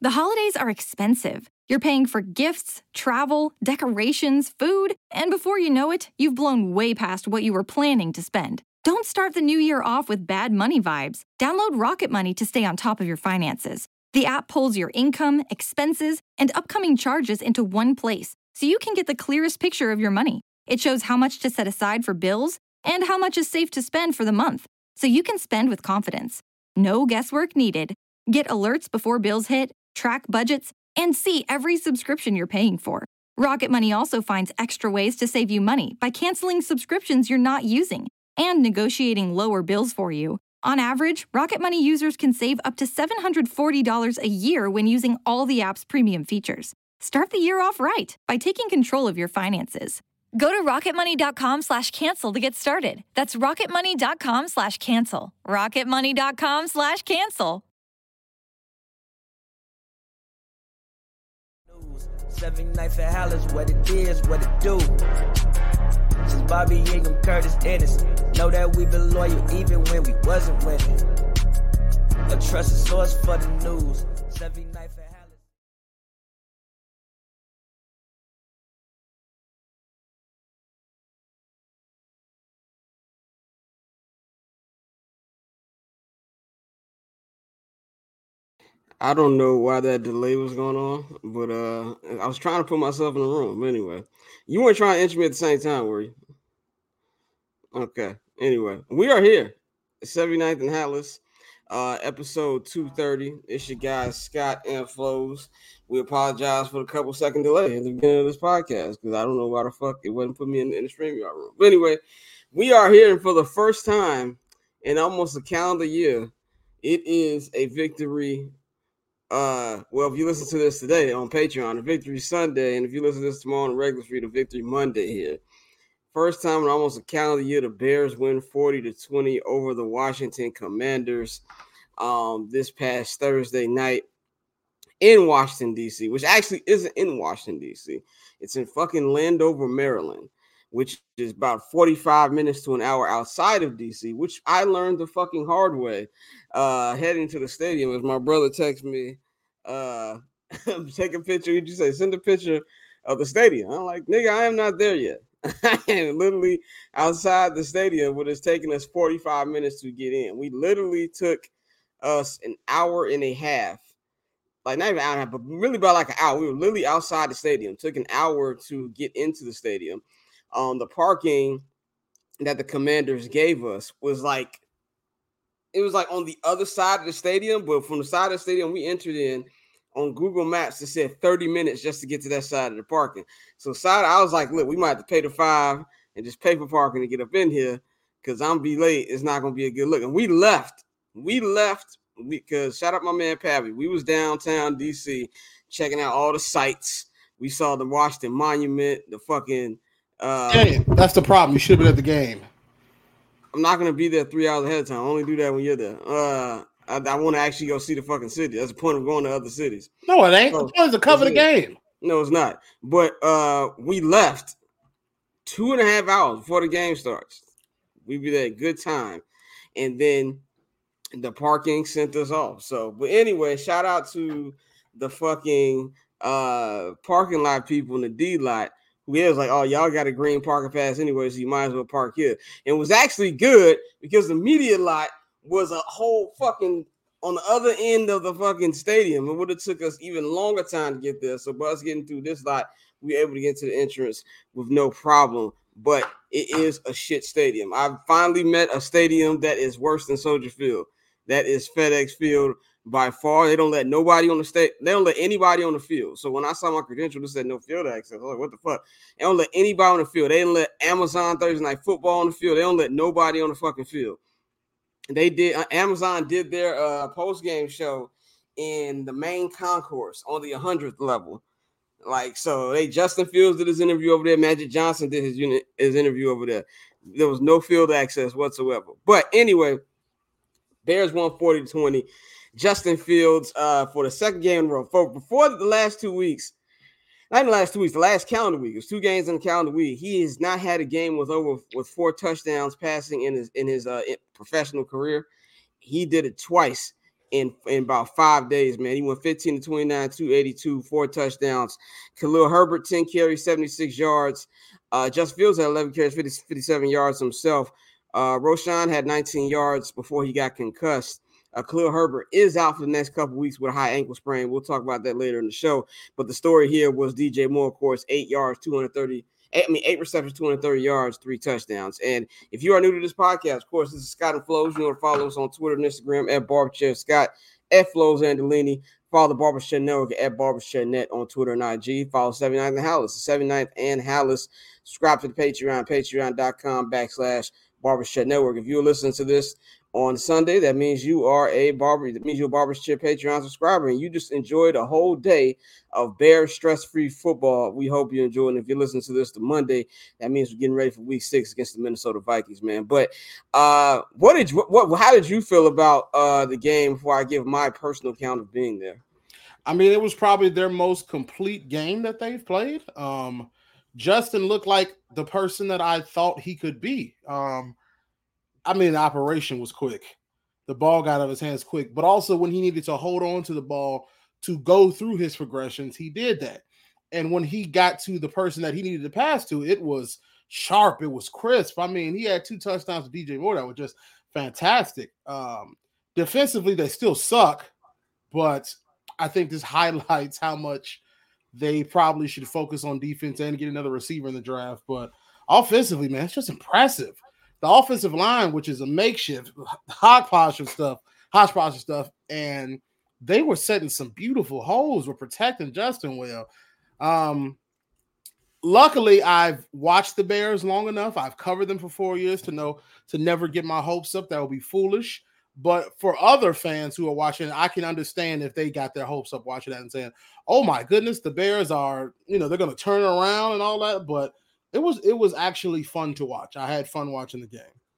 The holidays are expensive. You're paying for gifts, travel, decorations, food, and before you know it, you've blown way past what you were planning to spend. Don't start the new year off with bad money vibes. Download Rocket Money to stay on top of your finances. The app pulls your income, expenses, and upcoming charges into one place, so you can get the clearest picture of your money. It shows how much to set aside for bills and how much is safe to spend for the month, so you can spend with confidence. No guesswork needed. Get alerts before bills hit, track budgets, and see every subscription you're paying for. Rocket Money also finds extra ways to save you money by canceling subscriptions you're not using and negotiating lower bills for you. On average, Rocket Money users can save up to $740 a year when using all the app's premium features. Start the year off right by taking control of your finances. Go to rocketmoney.com/cancel to get started. That's rocketmoney.com/cancel. rocketmoney.com/cancel. 79th and Hollis, what it is, what it do. Since Bobby Ingram, Curtis Ennis, know that we been loyal even when we wasn't winning. A trusted source for the news. 79th and Hollis. I don't know why that delay was going on, but I was trying to put myself in the room. But anyway, you weren't trying to enter me at the same time, were you? Okay. Anyway, we are here. 79th and Atlas, episode 230. It's your guys, Scott and Flows. We apologize for the couple second delay at the beginning of this podcast because I don't know why the fuck it wouldn't put me in the StreamYard room. But anyway, we are here for the first time in almost a calendar year. It is a victory. Well, if you listen to this today on Patreon, a Victory Sunday, and if you listen to this tomorrow on the regular feed, a Victory Monday here. First time in almost a calendar year, the Bears win 40-20 over the Washington Commanders this past Thursday night in Washington, D.C., which actually isn't in Washington, D.C. It's in fucking Landover, Maryland, which is about 45 minutes to an hour outside of D.C., which I learned the fucking hard way heading to the stadium as my brother texted me, take a picture. He'd just say, send a picture of the stadium. I'm like, nigga, I am not there yet. And literally outside the stadium, but it's taken us 45 minutes to get in. We literally took us an hour and a half, like not even an hour and a half, but really about like an hour. We were literally outside the stadium. Took an hour to get into the stadium. The parking that the Commanders gave us was like, it was like on the other side of the stadium, but from the side of the stadium we entered in, on Google Maps, it said 30 minutes just to get to that side of the parking. So I was like, look, we might have to pay the $5 and just pay for parking to get up in here because I'm be late. It's not going to be a good look. And we left because shout out my man Pabby. We was downtown D.C. checking out all the sites. We saw the Washington Monument, the fucking... Damn, that's the problem. You should have been at the game. I'm not going to be there 3 hours ahead of time. I only do that when you're there. I want to actually go see the fucking city. That's the point of going to other cities. No, it ain't. The point is to cover the game. No, it's not. But we left 2.5 hours before the game starts. We be there good time. And then the parking sent us off. So, but anyway, shout out to the fucking parking lot people in the D lot who is like, oh, y'all got a green parking pass anyway, so you might as well park here. And it was actually good because the media lot was a whole fucking on the other end of the fucking stadium. It would have took us even longer time to get there. So by us getting through this lot, we were able to get to the entrance with no problem. But it is a shit stadium. I've finally met a stadium that is worse than Soldier Field. That is FedEx Field by far. They don't let nobody on the state. They don't let anybody on the field. So when I saw my credential, it said no field access. I was like, what the fuck? They don't let anybody on the field. They didn't let Amazon Thursday Night Football on the field. They don't let nobody on the fucking field. They did. Amazon did their post-game show in the main concourse on the 100th level. Like, so Justin Fields did his interview over there. Magic Johnson did his interview over there. There was no field access whatsoever. But anyway, Bears won 40-20. Justin Fields for the second game in a row. Before the last 2 weeks, not in the last 2 weeks, the last calendar week. It was 2 games in the calendar week. He has not had a game with 4 touchdowns passing in his professional career. He did it twice in about 5 days, man. He went 15 to 29, 282, 4 touchdowns. Khalil Herbert, 10 carries, 76 yards. Justin Fields had 11 carries, 57 yards himself. Roschon had 19 yards before he got concussed. Khalil Herbert is out for the next couple weeks with a high ankle sprain. We'll talk about that later in the show. But the story here was DJ Moore, of course, 8 receptions, 230 yards, 3 touchdowns. And if you are new to this podcast, of course, this is Scott and Flows. You want to follow us on Twitter and Instagram at Barberchair Scott, at Flows Andolini. Follow the Barberchair Network at BarberchairNet on Twitter and IG. Follow 79th and Hallis, 79th and Hallis. Subscribe to the Patreon, patreon.com/Barberchair Network. If you're listening to this on Sunday, that means you are a barber. That means you're a Barberchair Patreon subscriber, and you just enjoyed a whole day of Bears stress-free football. We hope you enjoy it. And if you're listening to this to Monday, that means we're getting ready for Week 6 against the Minnesota Vikings, man. But how did you feel about the game before I give my personal account of being there? I mean, it was probably their most complete game that they've played. Justin looked like the person that I thought he could be. The operation was quick. The ball got out of his hands quick, but also when he needed to hold on to the ball to go through his progressions, he did that. And when he got to the person that he needed to pass to, it was sharp. It was crisp. I mean, he had 2 touchdowns to DJ Moore that were just fantastic. Defensively, they still suck, but I think this highlights how much they probably should focus on defense and get another receiver in the draft. But offensively, man, it's just impressive. The offensive line, which is a makeshift hodgepodge of stuff, and they were setting some beautiful holes. Were protecting Justin well. Luckily, I've watched the Bears long enough. I've covered them for 4 years to know to never get my hopes up. That would be foolish. But for other fans who are watching, I can understand if they got their hopes up watching that and saying, "Oh my goodness, the Bears are, they're going to turn around and all that." But it was actually fun to watch. I had fun watching the game.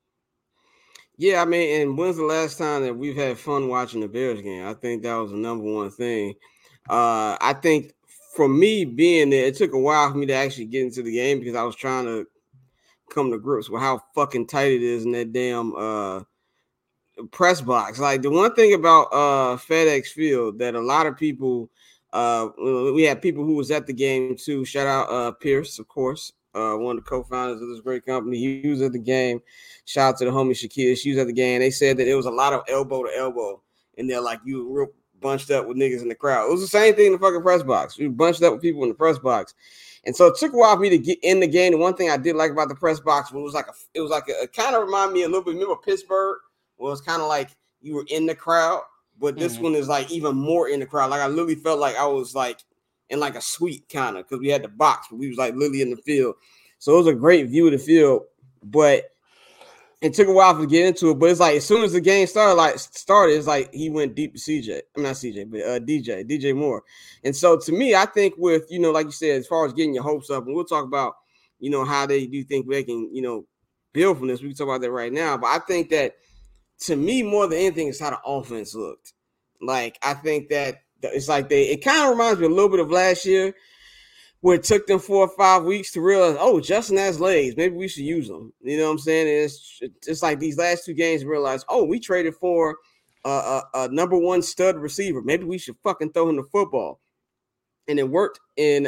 Yeah, I mean, and when's the last time that we've had fun watching the Bears game? I think that was the number one thing. I think for me being there, it took a while for me to actually get into the game because I was trying to come to grips with how fucking tight it is in that damn press box. Like the one thing about FedEx Field that a lot of people we had people who was at the game too. Shout out Pierce, of course, one of the co-founders of this great company. He was at the game. Shout out to the homie Shakir. She was at the game. They said that it was a lot of elbow to elbow, and they're like you were real bunched up with niggas in the crowd. It was the same thing in the fucking press box. We bunched up with people in the press box. And so it took a while for me to get in the game. The one thing I did like about the press box was it kind of reminded me a little bit. Remember Pittsburgh? Well, it's kind of like you were in the crowd, but this one is like even more in the crowd. Like I literally felt like I was like in like a suite kind of because we had the box, but we was like literally in the field. So it was a great view of the field, but it took a while to get into it. But it's like as soon as the game started, it's like he went deep to CJ. I'm not CJ, but DJ Moore. And so to me, I think with like you said, as far as getting your hopes up, and we'll talk about how they do think they can build from this. We can talk about that right now, but I think that. To me, more than anything, is how the offense looked. Like, I think that it's like it kind of reminds me a little bit of last year where it took them 4 or 5 weeks to realize, oh, Justin has legs. Maybe we should use them. You know what I'm saying? It's like these last 2 games realize, oh, we traded for a number 1 stud receiver. Maybe we should fucking throw him the football. And it worked in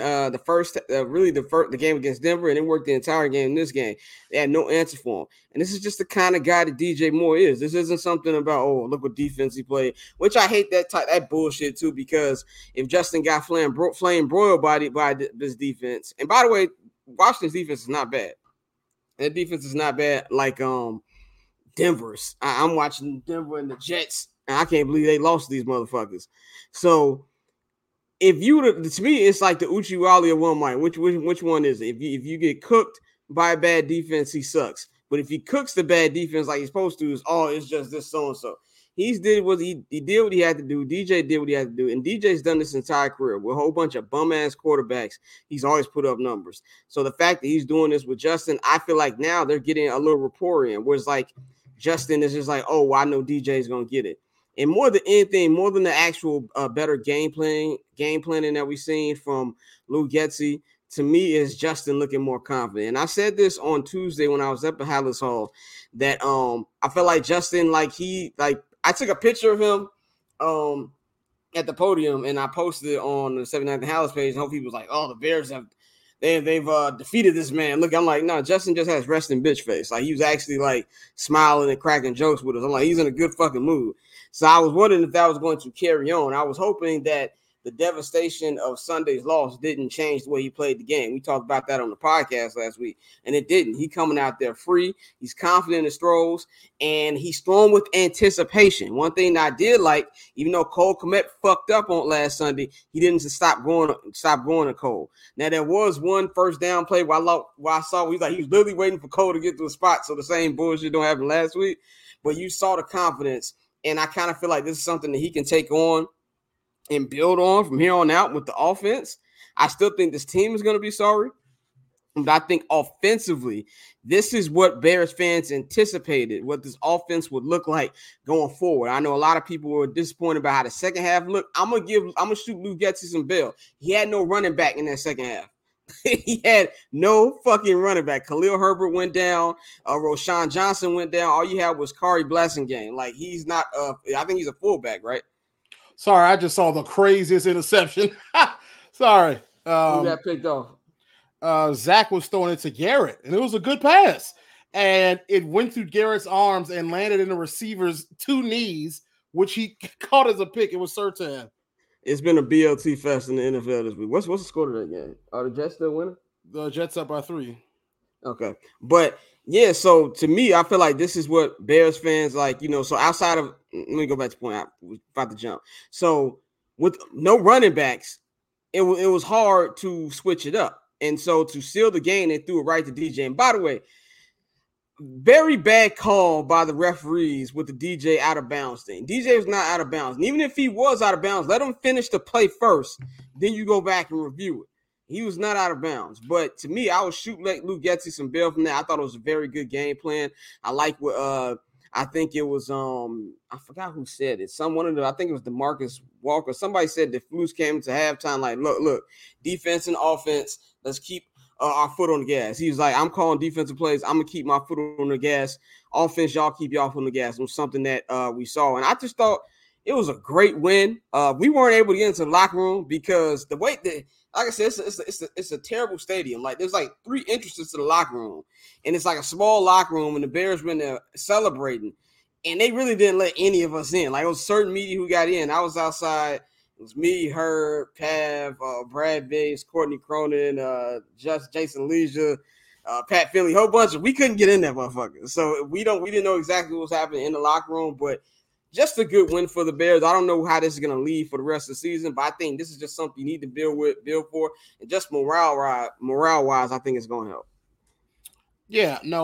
the game against Denver, and it worked the entire game in this game. They had no answer for him. And this is just the kind of guy that DJ Moore is. This isn't something about, oh, look what defense he played, which I hate that bullshit too, because if Justin got flame broiled by this defense, and by the way, Washington's defense is not bad. That defense is not bad like Denver's. I'm watching Denver and the Jets, and I can't believe they lost to these motherfuckers. So, to me, it's like the Uchiwali of one mind. Which one is it? If you get cooked by a bad defense, he sucks. But if he cooks the bad defense like he's supposed to, it's just this so and so. He did what he had to do. DJ did what he had to do, and DJ's done this entire career with a whole bunch of bum ass quarterbacks. He's always put up numbers. So the fact that he's doing this with Justin, I feel like now they're getting a little rapport in, where it's like Justin is just like, oh, well, I know DJ's gonna get it. And more than anything, more than the actual better game planning that we've seen from Lou Getsy, to me is Justin looking more confident. And I said this on Tuesday when I was up at Hallis Hall that I felt like Justin, I took a picture of him at the podium, and I posted it on the 79th Hallis page, and people was like, "Oh, the Bears they've defeated this man." Look, I'm like, no, Justin just has resting bitch face. Like, he was actually like smiling and cracking jokes with us. I'm like, he's in a good fucking mood. So I was wondering if that was going to carry on. I was hoping that the devastation of Sunday's loss didn't change the way he played the game. We talked about that on the podcast last week, and it didn't. He coming out there free. He's confident in his throws, and he's throwing with anticipation. One thing that I did like, even though Cole Kmet fucked up on last Sunday, he didn't stop going to Cole. Now, there was one first down play where I saw he was literally waiting for Cole to get to a spot so the same bullshit don't happen last week. But you saw the confidence, and I kind of feel like this is something that he can take on and build on from here on out with the offense. I still think this team is going to be sorry, but I think offensively, this is what Bears fans anticipated, what this offense would look like going forward. I know a lot of people were disappointed about how the second half looked. I'm gonna shoot Luke Getsy some bail. He had no running back in that second half. He had no fucking running back. Khalil Herbert went down. Roschon Johnson went down. All you had was Kari Blasingame. Like, he's not I think he's a fullback, right? Sorry, I just saw the craziest interception. Sorry. Who got picked off? Zach was throwing it to Garrett, and it was a good pass. And it went through Garrett's arms and landed in the receiver's two knees, which he caught as a pick. It was Surtain. It's been a BLT fest in the NFL this week. What's the score to that game? Are the Jets still winning? The Jets up by 3. Okay. But, yeah, so to me, I feel like this is what Bears fans like, so outside of – let me go back to the point I was about to jump. So with no running backs, it was hard to switch it up. And so to seal the game, they threw it right to DJ. And by the way, very bad call by the referees with the DJ out of bounds thing. DJ was not out of bounds. And even if he was out of bounds, let him finish the play first. Then you go back and review it. He was not out of bounds. But to me, I would shoot Luke Getsy some bail from that. I thought it was a very good game plan. I like what I think it was I forgot who said it. I think it was DeMarcus Walker. Somebody said the Flus came into halftime like, look, defense and offense, let's keep our foot on the gas. He was like, I'm calling defensive plays. I'm going to keep my foot on the gas. Offense, y'all keep y'all foot on the gas. It was something that we saw. And I just thought it was a great win. We weren't able to get into the locker room because the way that, like I said, it's a terrible stadium. Like, there's like 3 entrances to the locker room. And it's like a small locker room, and the Bears were in there celebrating. And they really didn't let any of us in. Like, it was certain media who got in. I was outside. It was me, Herb, Pav, Brad Bates, Courtney Cronin, Jason Leisure, Pat Finley, whole bunch of. We couldn't get in there, motherfuckers. So we didn't know exactly what was happening in the locker room, but just a good win for the Bears. I don't know how this is going to lead for the rest of the season, but I think this is just something you need to build for, and just morale-wise, I think it's going to help. Yeah, no,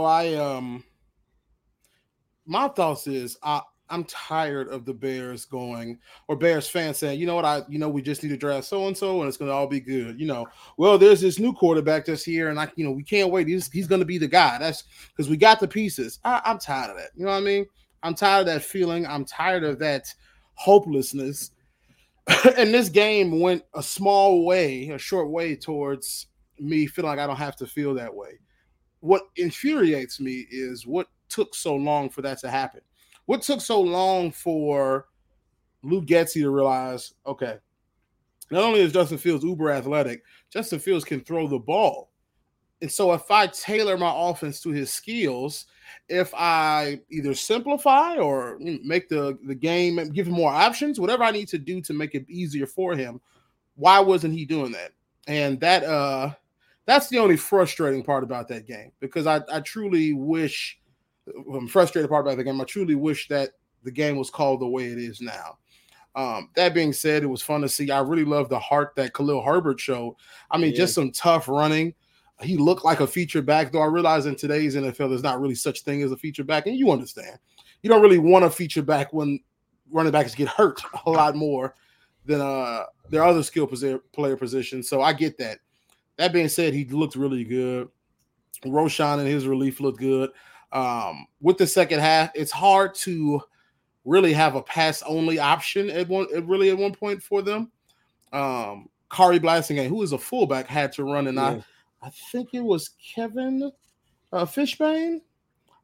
my thoughts is I'm tired of the Bears or Bears fans saying, you know what, we just need to draft so-and-so and it's going to all be good. Well, there's this new quarterback that's here and we can't wait. He's going to be the guy. That's because we got the pieces. I'm tired of that. You know what I mean? I'm tired of that feeling. I'm tired of that hopelessness. And this game went a short way towards me feeling like I don't have to feel that way. What infuriates me is what took so long for that to happen. What took so long for Luke Getsy to realize, okay, not only is Justin Fields uber athletic, Justin Fields can throw the ball. And so if I tailor my offense to his skills, if I either simplify or make the game, give him more options, whatever I need to do to make it easier for him, why wasn't he doing that? And that's the only frustrating part about that game, because I truly wish – I'm frustrated part about the game. I truly wish that the game was called the way it is now. That being said, it was fun to see. I really love the heart that Khalil Herbert showed. I mean, just some tough running. He looked like a feature back, though I realize in today's NFL there's not really such thing as a feature back, and you understand. You don't really want a feature back when running backs get hurt a lot more than their other skill player positions, so I get that. That being said, he looked really good. Roschon and his relief looked good. With the second half, it's hard to really have a pass-only option at one point for them. Kari Blasingame, who is a fullback, had to run, and I think it was Kevin Fishbane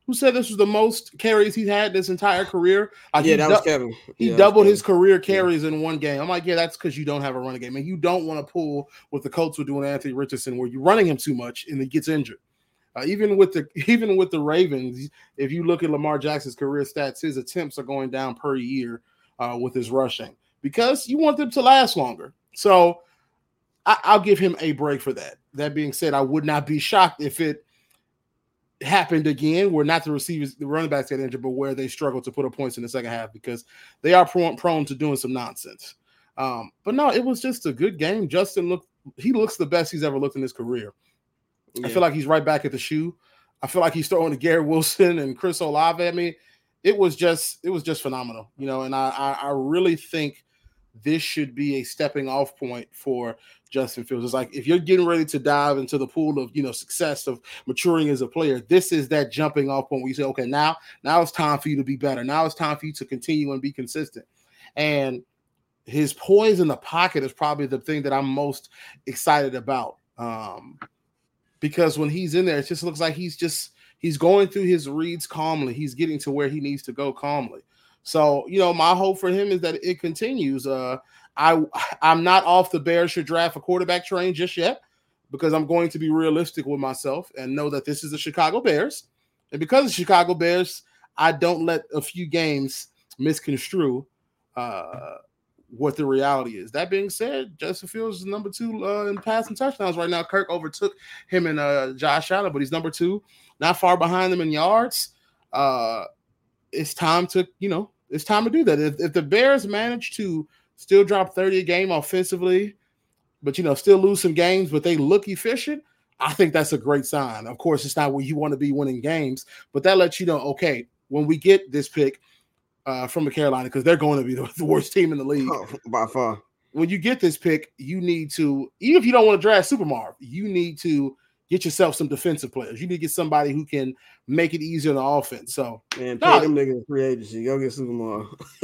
who said this was the most carries he's had this entire career. That was Kevin. He doubled his career carries in one game. I'm like, yeah, that's because you don't have a running game. And you don't want to pull what the Colts were doing to Anthony Richardson, where you're running him too much and he gets injured. Even with the Ravens, if you look at Lamar Jackson's career stats, his attempts are going down per year with his rushing because you want them to last longer. So I'll give him a break for that. That being said, I would not be shocked if it happened again, where not the running backs get injured, but where they struggle to put up points in the second half because they are prone to doing some nonsense. But no, it was just a good game. Justin looks the best he's ever looked in his career. Yeah. I feel like he's right back at the shoe. I feel like he's throwing to Garrett Wilson and Chris Olave. I mean, it was just phenomenal, and I really think this should be a stepping off point for Justin Fields. It's like if you're getting ready to dive into the pool of success of maturing as a player, this is that jumping off point where you say, okay, now it's time for you to be better. Now it's time for you to continue and be consistent. And his poise in the pocket is probably the thing that I'm most excited about. Because when he's in there, it just looks like he's going through his reads calmly. He's getting to where he needs to go calmly. So, my hope for him is that it continues. I'm not off the Bears should draft a quarterback train just yet because I'm going to be realistic with myself and know that this is the Chicago Bears. And because of Chicago Bears, I don't let a few games misconstrue what the reality is. That being said, Justin Fields is number 2 in passing touchdowns right now. Kirk overtook him and Josh Allen, but he's number 2, not far behind them in yards. It's time to do that. If the Bears manage to still drop 30 a game offensively, but still lose some games, but they look efficient, I think that's a great sign. Of course, it's not where you want to be winning games, but that lets you know, okay, when we get this pick from the Carolina, because they're going to be the worst team in the league. Oh, by far. When you get this pick, you need to, even if you don't want to draft Super Marv, you need to get yourself some defensive players. You need to get somebody who can make it easier on the offense. So, man, pay them niggas in free agency. Go get Super Marv.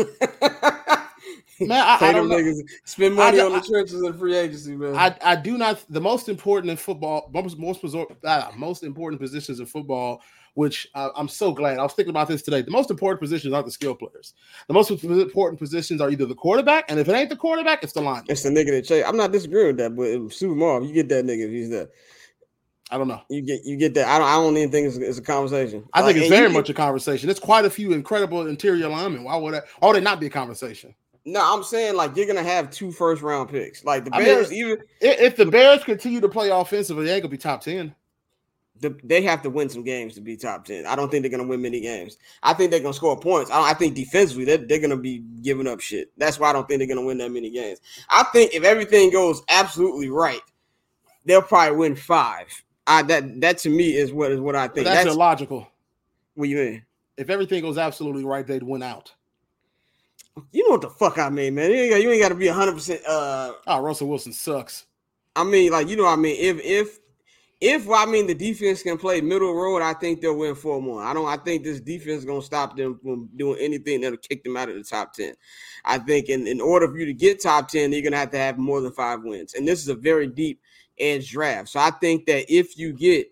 Man, I don't know. Niggas, spend money on the trenches in free agency, man. I do not. The most important in football, most important positions in football, which I'm so glad. I was thinking about this today. The most important positions aren't the skill players. The most important positions are either the quarterback, and if it ain't the quarterback, it's the lineman. It's the nigga that chase. I'm not disagreeing with that, but if Super Marv, you get that nigga if he's there. I don't know. You get that. I don't even think it's a conversation. I think it's very much a conversation. It's quite a few incredible interior linemen. Why would it not be a conversation? No, I'm saying like you're gonna have 2 first-round picks. Like the Bears, even if the Bears continue to play offensively, they ain't gonna be top 10. They have to win some games to be top 10. I don't think they're gonna win many games. I think they're gonna score points. I think defensively they're gonna be giving up shit. That's why I don't think they're gonna win that many games. I think if everything goes absolutely right, they'll probably win 5. That to me is what I think. But that's illogical. What do you mean? If everything goes absolutely right, they'd win out. You know what the fuck I mean, man. You ain't got to be 100%. Russell Wilson sucks. I mean, like, you know what I mean? If the defense can play middle road, I think they'll win 4 more. I think this defense is going to stop them from doing anything that'll kick them out of the top 10. I think in order for you to get top 10, you're going to have more than 5 wins. And this is a very deep edge draft. So I think that if you get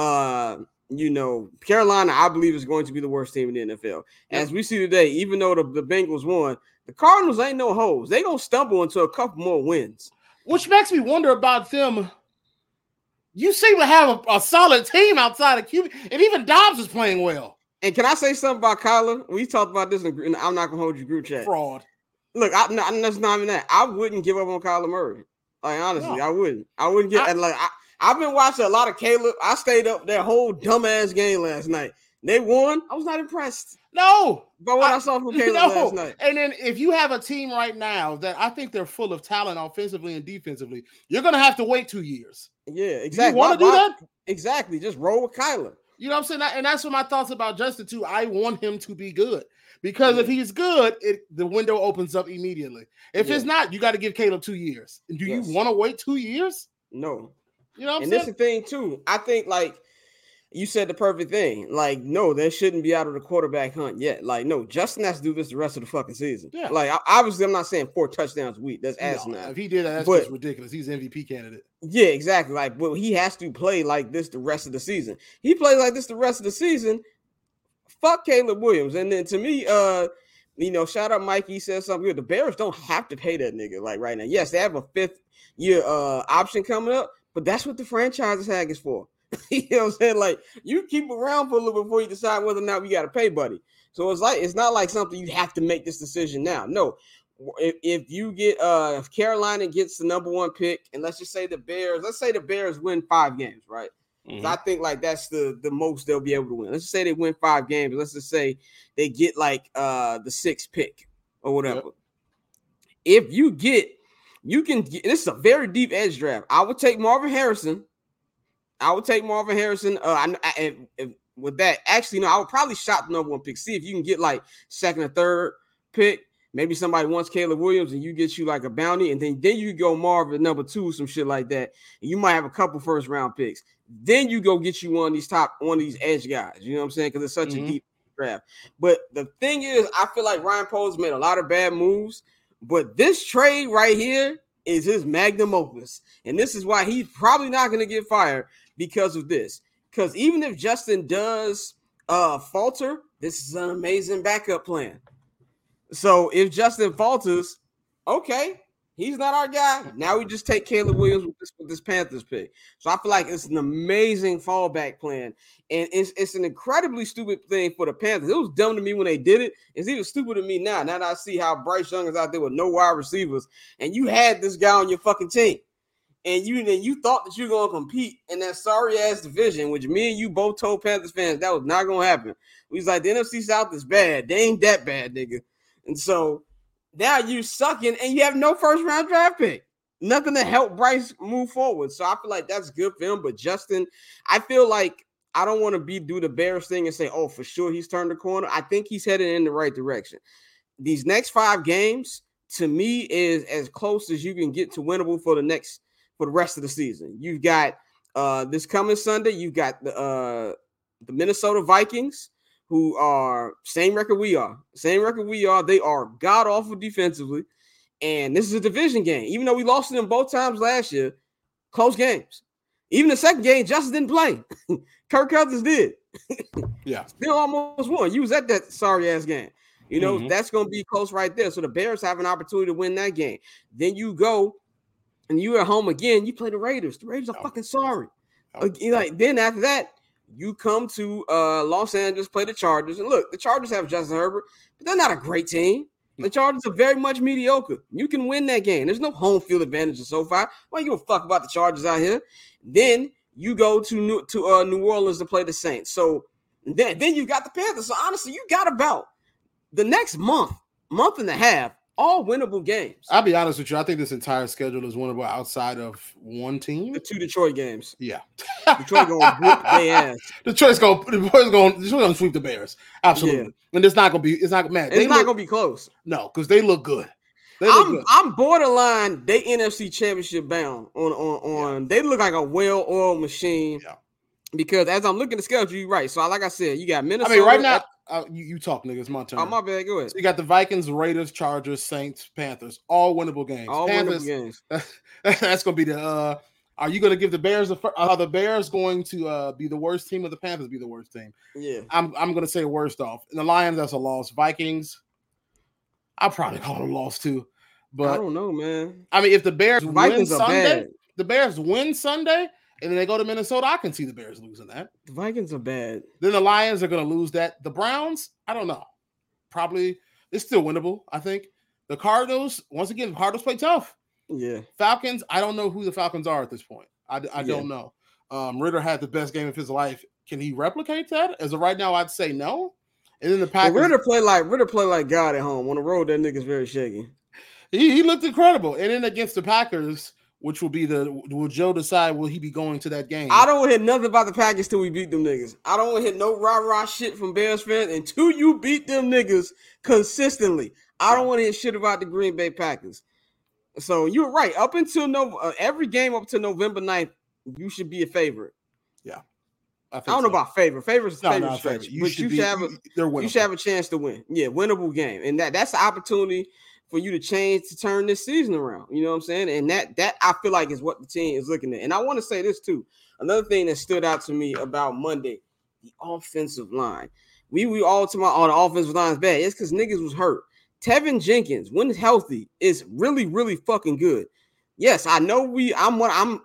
Carolina, I believe, is going to be the worst team in the NFL. As we see today, even though the Bengals won, the Cardinals ain't no hoes. They going to stumble into a couple more wins. Which makes me wonder about them. You seem to have a solid team outside of QB, and even Dobbs is playing well. And can I say something about Kyler? We talked about this, and I'm not going to hold you group chat. Fraud. Look, that's not even that. I wouldn't give up on Kyler Murray. Like, honestly, no. I wouldn't get I've been watching a lot of Caleb. I stayed up that whole dumbass game last night. They won. I was not impressed. No. But what I saw from Caleb last night. And then if you have a team right now that I think they're full of talent offensively and defensively, you're going to have to wait 2 years. Yeah, exactly. You want to do that? Exactly. Just roll with Kyler. You know what I'm saying? And that's what my thoughts about Justin, too. I want him to be good. Because if he's good, the window opens up immediately. If it's not, you got to give Caleb 2 years. Do you want to wait 2 years? No. You know what I'm saying? And this is the thing, too. I think, like, you said the perfect thing. Like, no, they shouldn't be out of the quarterback hunt yet. Like, no, Justin has to do this the rest of the fucking season. Yeah. Like, obviously, I'm not saying 4 touchdowns a week. That's asinine. If he did that, that's just ridiculous. He's an MVP candidate. Yeah, exactly. Like, well, he has to play like this the rest of the season. He plays like this the rest of the season. fuck Caleb Williams. And then to me, shout out Mike. He said something good. The Bears don't have to pay that nigga like right now. Yes, they have a 5th-year option coming up, but that's what the franchise tag is for. You know what I'm saying? Like, you keep around for a little bit before you decide whether or not we got to pay, buddy. So it's not like something you have to make this decision now. No, if you get if Carolina gets the number 1 pick, and let's say the Bears win 5 games, right? Mm-hmm. I think like that's the most they'll be able to win. Let's just say they win 5 games. Let's just say they get like the 6th pick or whatever. Yep. If you can get, this is a very deep edge draft. I would take Marvin Harrison. With that, actually, no, I would probably shop the number 1 pick. See if you can get like 2nd or 3rd pick. Maybe somebody wants Caleb Williams and you get you like a bounty, and then you go Marvin number 2, some shit like that. And you might have a couple 1st-round picks. Then you go get you one of these edge guys. You know what I'm saying? Because it's such a deep draft. But the thing is, I feel like Ryan Poles made a lot of bad moves, but this trade right here is his magnum opus. And this is why he's probably not going to get fired because of this. Because even if Justin does falter, this is an amazing backup plan. So if Justin falters, okay, he's not our guy. Now we just take Caleb Williams with this Panthers pick. So I feel like it's an amazing fallback plan. And it's an incredibly stupid thing for the Panthers. It was dumb to me when they did it. It's even stupid to me now. Now that I see how Bryce Young is out there with no wide receivers, and you had this guy on your fucking team. And you thought that you were going to compete in that sorry-ass division, which me and you both told Panthers fans that was not going to happen. We was like, the NFC South is bad. They ain't that bad, nigga. And so now you sucking and you have no 1st-round draft pick. Nothing to help Bryce move forward. So I feel like that's good for him. But Justin, I feel like I don't want to do the Bears thing and say, oh, for sure he's turned the corner. I think he's headed in the right direction. These next 5 games, to me, is as close as you can get to winnable for the rest of the season. You've got this coming Sunday, you've got the Minnesota Vikings, who are same record we are. They are god-awful defensively, and this is a division game. Even though we lost to them both times last year, close games. Even the second game, Justin didn't play. Kirk Cousins did. Yeah. Still almost won. You was at that sorry-ass game. You know, that's going to be close right there. So the Bears have an opportunity to win that game. Then you go, and you're at home again, you play the Raiders. The Raiders are fucking sorry. Then after that, you come to Los Angeles, play the Chargers. And look, the Chargers have Justin Herbert, but they're not a great team. The Chargers are very much mediocre. You can win that game. There's no home field advantage in SoFi. Why you give a fuck about the Chargers out here? Then you go to New Orleans to play the Saints. So then you got the Panthers. So honestly, you got about the next month and a half, all winnable games. I'll be honest with you. I think this entire schedule is winnable outside of one team. The 2 Detroit games. Yeah. Detroit going to whoop their ass. Detroit's going to sweep the Bears. Absolutely. Yeah. And it's not going to be close. No, because they look good. I'm borderline. They NFC Championship bound on. They look like a well-oiled machine. Yeah. Because as I'm looking at the schedule, you're right. So like I said, you got Minnesota. I mean, right now, you talk, nigga. It's my turn. Oh, my bad. Go ahead. So you got the Vikings, Raiders, Chargers, Saints, Panthers. All winnable games. Winnable games. That's going to be the are you going to give the Bears are the Bears going to be the worst team or the Panthers be the worst team? Yeah. I'm going to say worst off. And the Lions, that's a loss. Vikings, I'll probably call it a loss too. But I don't know, man. I mean, if the Bears win Sunday, and then they go to Minnesota, I can see the Bears losing that. The Vikings are bad. Then the Lions are going to lose that. The Browns, I don't know. Probably, it's still winnable, I think. The Cardinals, once again, the Cardinals play tough. Yeah. Falcons, I don't know who the Falcons are at this point. I don't know. Ritter had the best game of his life. Can he replicate that? As of right now, I'd say no. And then the Packers. Ritter play like God at home. On the road, that nigga's very shaky. He looked incredible. And then against the Packers, which will Joe decide will he be going to that game? I don't want to hear nothing about the Packers till we beat them niggas. I don't want to hear no rah-rah shit from Bears fans until you beat them niggas consistently. I don't want to hear shit about the Green Bay Packers. So you're right. Up until every game up to November 9th, you should be a favorite. Yeah. I don't know about favorite. Favorite's favorite stretch. You should have a chance to win. Yeah, winnable game. And that's the opportunity for you to turn this season around. You know what I'm saying? And that I feel like is what the team is looking at. And I want to say this too. Another thing that stood out to me about Monday, the offensive line. we all talking about the offensive line's bad. It's because niggas was hurt. Tevin Jenkins, when healthy, is really, really fucking good. Yes, I know I'm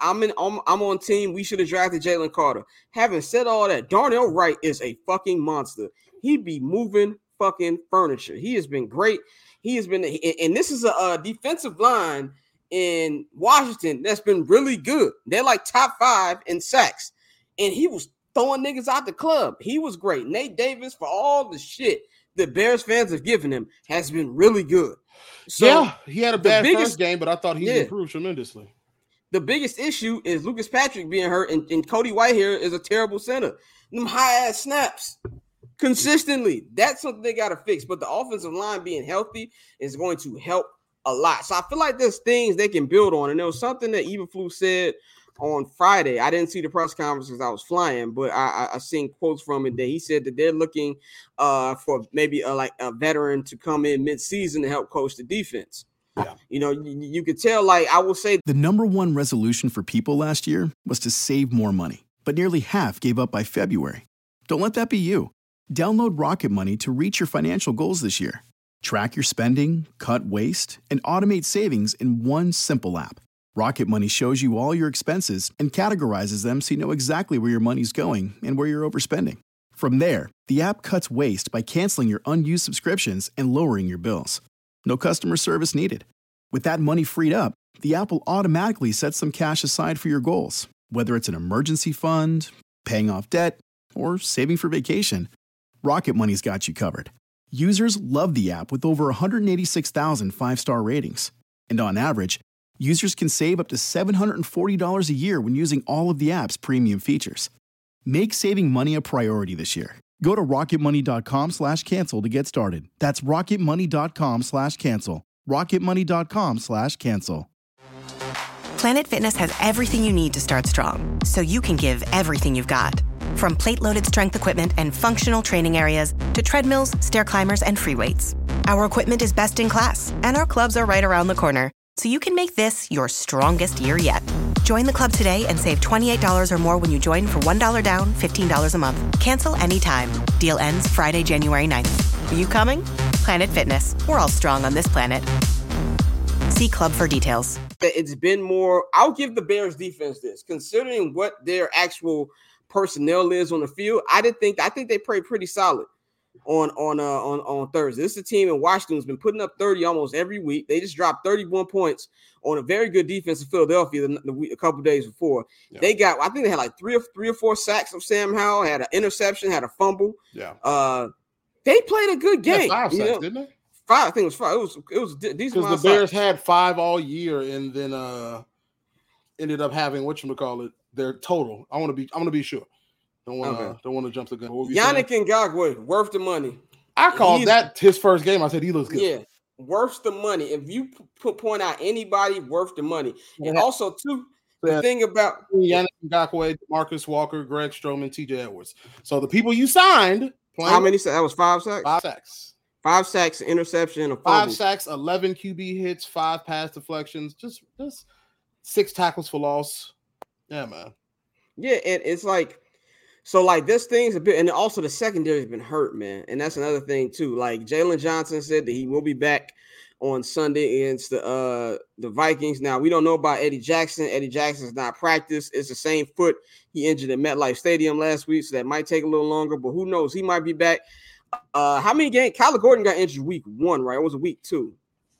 on team. We should have drafted Jalen Carter. Having said all that, Darnell Wright is a fucking monster. He be moving fucking furniture. He has been great. He has been, and this is a defensive line in Washington that's been really good. They're like top 5 in sacks, and he was throwing niggas out the club. He was great. Nate Davis, for all the shit the Bears fans have given him, has been really good. So yeah, he had a bad first game, but I thought he improved tremendously. The biggest issue is Lucas Patrick being hurt, and Cody Whitehair is a terrible center. Them high-ass snaps consistently. That's something they got to fix. But the offensive line being healthy is going to help a lot. So I feel like there's things they can build on. And there was something that Eberflus said on Friday. I didn't see the press conference because I was flying, but I seen quotes from it that he said that they're looking for maybe a veteran to come in mid-season to help coach the defense. Yeah. You know, you could tell, like, I will say the number one resolution for people last year was to save more money, but nearly half gave up by February. Don't let that be you. Download Rocket Money to reach your financial goals this year. Track your spending, cut waste, and automate savings in one simple app. Rocket Money shows you all your expenses and categorizes them so you know exactly where your money's going and where you're overspending. From there, the app cuts waste by canceling your unused subscriptions and lowering your bills. No customer service needed. With that money freed up, the app will automatically set some cash aside for your goals, whether it's an emergency fund, paying off debt, or saving for vacation. Rocket Money's got you covered. Users love the app with over 186,000 five-star ratings. And on average, users can save up to $740 a year when using all of the app's premium features. Make saving money a priority this year. Go to rocketmoney.com/cancel to get started. That's rocketmoney.com/cancel. rocketmoney.com/cancel. Planet Fitness has everything you need to start strong, so you can give everything you've got. From plate-loaded strength equipment and functional training areas to treadmills, stair climbers, and free weights. Our equipment is best in class, and our clubs are right around the corner, so you can make this your strongest year yet. Join the club today and save $28 or more when you join for $1 down, $15 a month. Cancel anytime. Deal ends Friday, January 9th. Are you coming? Planet Fitness. We're all strong on this planet. See club for details. It's been more. I'll give the Bears defense this, considering what their actual personnel is on the field. I think they played pretty solid on Thursday. This is a team in Washington who's been putting up 30 almost every week. They just dropped 31 points on a very good defense in Philadelphia a couple days before. Yeah. I think they had like three or four sacks of Sam Howell, had an interception, had a fumble. Yeah. They played a good game. 5 sacks, didn't they? 5. I think it was 5. It was decent. Because the Bears had 5 all year, and then ended up having their total. I'm gonna be sure. Don't want to jump the gun. Yannick Ngakoue, worth the money. I called that his first game. I said he looks good. Yeah, worth the money. If you point out anybody worth the money, and also too, the thing about Yannick Ngakoue, Marcus Walker, Greg Stroman, T.J. Edwards. So the people you signed. How many sacks? That was 5 sacks. 5 sacks. 5 sacks, interception, a fumble. 5 sacks, 11 QB hits, 5 pass deflections, just 6 tackles for loss. Yeah, man. Yeah, and it's like, so like this thing's a bit, and also the secondary has been hurt, man. And that's another thing too. Like Jalen Johnson said that he will be back on Sunday against the Vikings. Now we don't know about Eddie Jackson. Eddie Jackson's not practiced. It's the same foot he injured at MetLife Stadium last week, so that might take a little longer. But who knows? He might be back. How many games? Kyler Gordon got injured week 1, right? It was a week 2.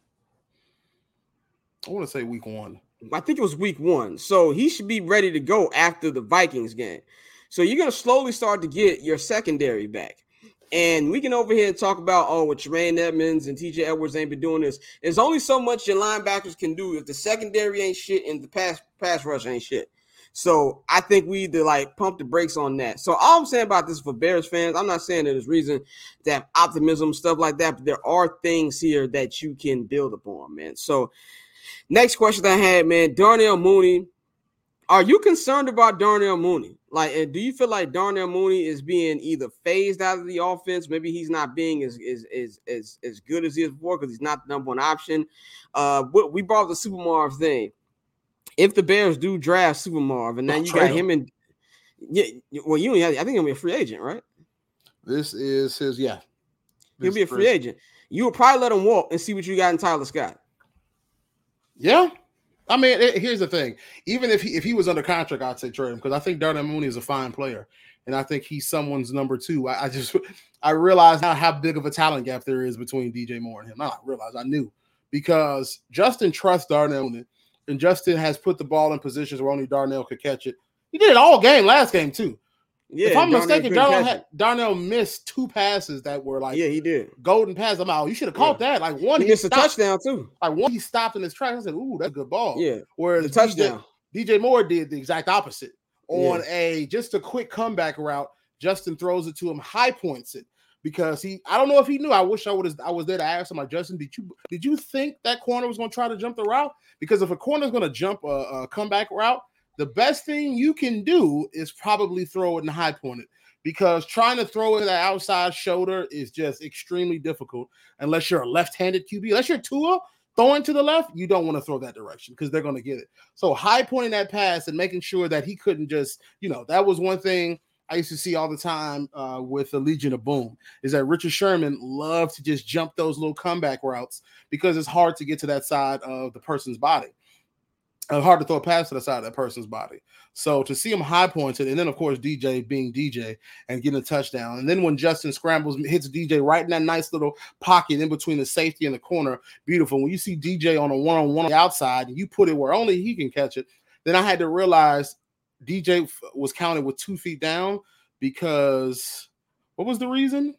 I want to say week 1. I think it was week 1. So he should be ready to go after the Vikings game. So you're going to slowly start to get your secondary back. And we can over here talk about, what Tremaine Edmonds and T.J. Edwards ain't been doing this. There's only so much your linebackers can do if the secondary ain't shit and the pass rush ain't shit. So I think we need to pump the brakes on that. So all I'm saying about this for Bears fans, I'm not saying that there's reason to have optimism, stuff like that, but there are things here that you can build upon, man. So next question I had, man, Darnell Mooney. Are you concerned about Darnell Mooney? Do you feel like Darnell Mooney is being either phased out of the offense? Maybe he's not being as good as he is before because he's not the number one option. We brought up the Super Marv thing. If the Bears do draft Super Marv, and then you got him and I think he'll be a free agent, right? This is his, He'll be a free agent. You will probably let him walk and see what you got in Tyler Scott. Yeah. I mean, here's the thing. Even if he was under contract, I'd say trade him because I think Darnell Mooney is a fine player. And I think he's someone's number 2. I realize now how big of a talent gap there is between DJ Moore and him. I knew. Because Justin trusts Darnell Mooney, and Justin has put the ball in positions where only Darnell could catch it. He did it all game last game, too. Yeah, if I'm mistaken, Darnell missed 2 passes that were like he did golden passes. I'm like, you should have caught that. Like one, he missed a touchdown too. Like one, he stopped in his tracks. I said, "Ooh, that's a good ball." Yeah, whereas the touchdown. DJ Moore did the exact opposite on just a quick comeback route. Justin throws it to him, high points it because I don't know if he knew. I wish I was there to ask him, like, Justin, did you think that corner was going to try to jump the route? Because if a corner is going to jump a comeback route, the best thing you can do is probably throw it and high point it. Because trying to throw it that outside shoulder is just extremely difficult unless you're a left-handed QB. Unless you're Tua throwing to the left, you don't want to throw that direction because they're going to get it. So high pointing that pass and making sure that he couldn't just, that was one thing I used to see all the time with the Legion of Boom is that Richard Sherman loved to just jump those little comeback routes because it's hard to get to that side of the person's body. Hard to throw a pass to the side of that person's body. So to see him high pointed, and then of course DJ being DJ and getting a touchdown, and then when Justin scrambles, hits DJ right in that nice little pocket in between the safety and the corner, beautiful. When you see DJ on a one-on-one on the outside, and you put it where only he can catch it, then I had to realize DJ was counted with 2 feet down because what was the reason?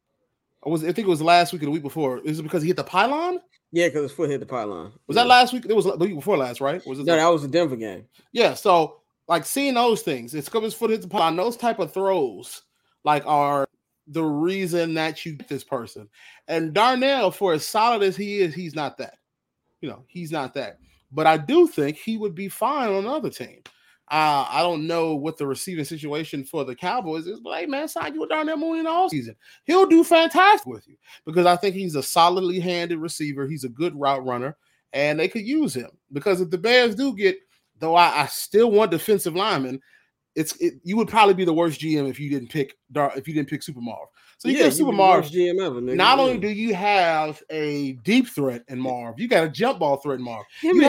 I think it was last week or the week before. Is it because he hit the pylon? Yeah, because his foot hit the pylon. Was that last week? It was the week before last, right? That was the Denver game. Yeah, so like seeing those things, it's because his foot hit the pylon. Those type of throws, like, are the reason that you get this person. And Darnell, for as solid as he is, he's not that. He's not that. But I do think he would be fine on another team. I don't know what the receiving situation for the Cowboys is, but hey, man, sign you with Darnell Mooney in the offseason. He'll do fantastic with you because I think he's a solidly handed receiver. He's a good route runner, and they could use him because if the Bears do get, though I still want defensive linemen, you would probably be the worst GM if you didn't pick Super Marv. So you get Super Marv. GM ever, nigga. Not only do you have a deep threat in Marv, you got a jump ball threat in Marv. You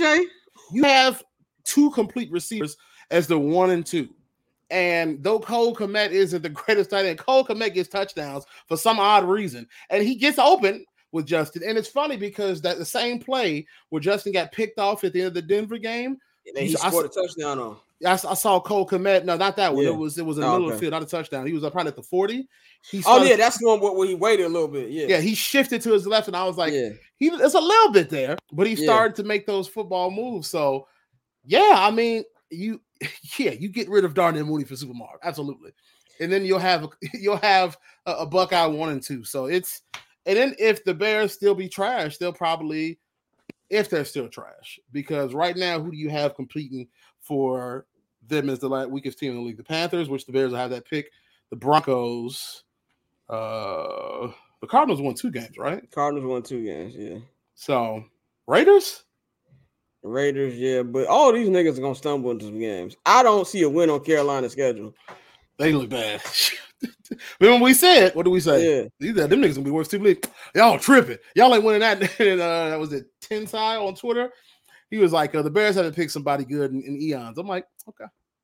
have 2 complete receivers as the 1 and 2. And though Cole Kmet isn't the greatest tight end, Cole Kmet gets touchdowns for some odd reason. And he gets open with Justin. And it's funny because that the same play where Justin got picked off at the end of the Denver game. And he scored a touchdown on. I saw Cole Kmet. No, not that one. Yeah. It was in the middle of the field, not a touchdown. He was probably at the 40. That's the one where he waited a little bit. Yeah, he shifted to his left, and I was like, it's a little bit there, but he started to make those football moves. So, yeah, I mean, you get rid of Darnell Mooney for Super Marv, absolutely, and then you'll have a Buckeye 1 and 2. So and then if the Bears still be trash, they'll probably, if they're still trash, because right now, who do you have competing for them as the weakest team in the league? The Panthers, which the Bears will have that pick. The Broncos, the Cardinals won 2 games, right? Cardinals won 2 games, yeah. So Raiders, yeah, but all these niggas are gonna stumble into some games. I don't see a win on Carolina's schedule. They look bad. Remember we said, what did we say? Yeah, them niggas gonna be worse too. Y'all tripping. Y'all ain't winning that. And that was it. Tensai on Twitter. He was like, the Bears haven't picked somebody good in eons. I'm like, okay.